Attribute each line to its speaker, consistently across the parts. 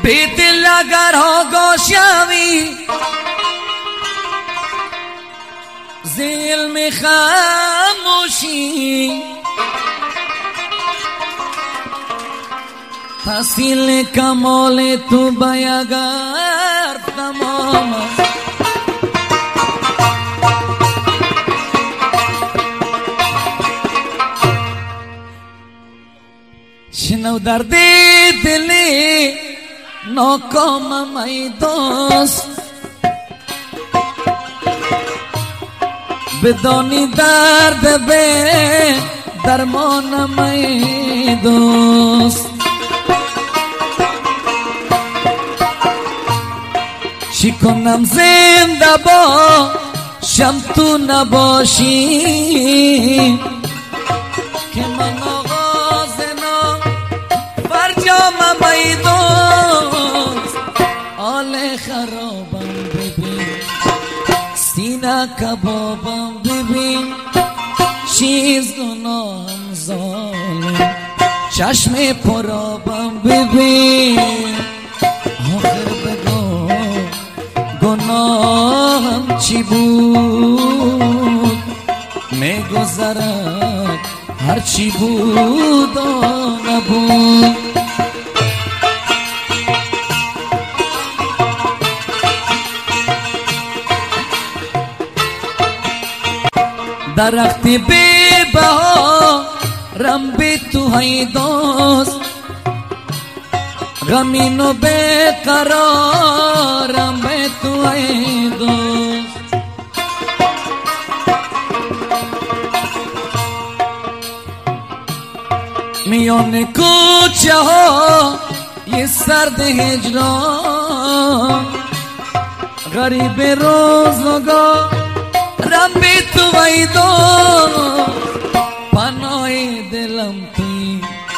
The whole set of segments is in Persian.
Speaker 1: بی دل اگر آگاشمی ظلم خاموشی تحصیل کمال تو بیاگر تمام شنو درد دلی ناکامم ای دوست بدانی درد به درمانم ای دوست چی کنم زنده با شم تو نباشی که من آغاز نام فرجامم ای دوست آل خرابم ببین سینه کبابم ببین چیز گناهم ظالم چشم پرابم ببین آخر بگو گناهم چی بود میگذرد هر چی بود و نبود درختی بی بهارم بی تو ای دوست غمین و بی قرارم بی تو ای دوست میان کوچه ها یه سرد هجران غریب روزگار رم بی تو ای دوست پناه دلم توی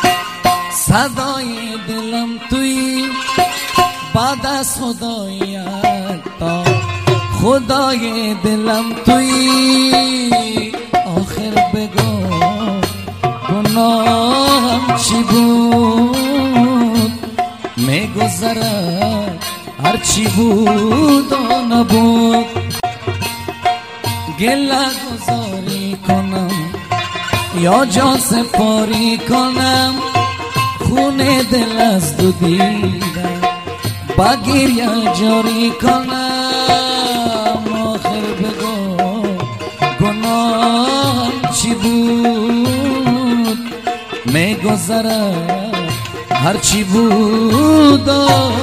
Speaker 1: صدای دلم توی بعد از خدایت تا خدای دلم توی آخر بگو گناهم چی بود میگذرد هر چی بود و نبود گله گذاری کنم یا جان سپاری کنم خون دل از دو دیدم با گریه جاری کنم آخر بگو گناهم چی بود میگذرد هر چی بود